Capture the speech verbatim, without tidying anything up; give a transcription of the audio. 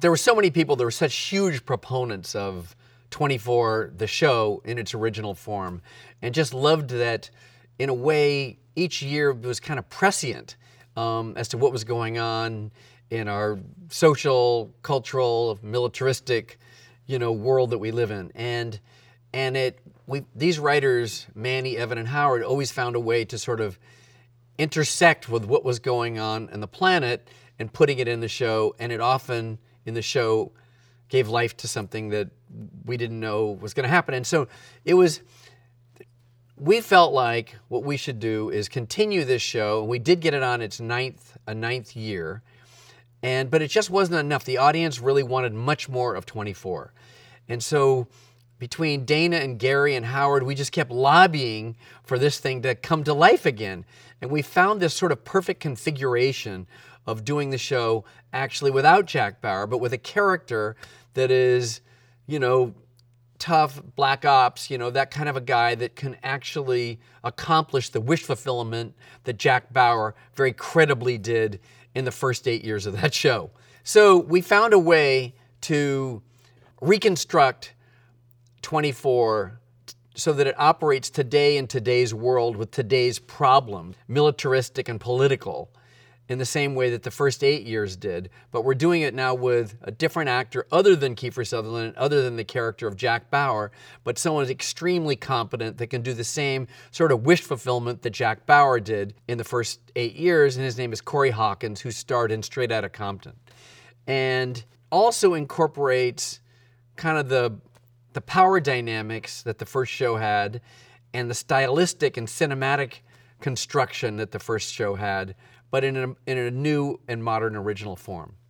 there were so many people, there were such huge proponents of twenty-four, the show in its original form, and just loved that in a way each year was kind of prescient um, as to what was going on in our social, cultural, militaristic, you know, world that we live in. And and it we these writers, Manny, Evan, and Howard, always found a way to sort of intersect with what was going on in the planet and putting it in the show, and it often in the show gave life to something that we didn't know was going to happen. And so it was, we felt like what we should do is continue this show. We did get it on its ninth, a ninth year, and but it just wasn't enough. The audience really wanted much more of twenty-four. And so between Dana and Gary and Howard, we just kept lobbying for this thing to come to life again. And we found this sort of perfect configuration of doing the show actually without Jack Bauer, but with a character that is, you know, tough, black ops, you know, that kind of a guy that can actually accomplish the wish fulfillment that Jack Bauer very credibly did in the first eight years of that show. So we found a way to reconstruct twenty-four so that it operates today in today's world with today's problems, militaristic and political, in the same way that the first eight years did. But we're doing it now with a different actor other than Kiefer Sutherland, other than the character of Jack Bauer, but someone who's extremely competent that can do the same sort of wish fulfillment that Jack Bauer did in the first eight years, and his name is Corey Hawkins, who starred in Straight Outta Compton. And also incorporates kind of the the power dynamics that the first show had and the stylistic and cinematic construction that the first show had, but in a, in a new and modern original form.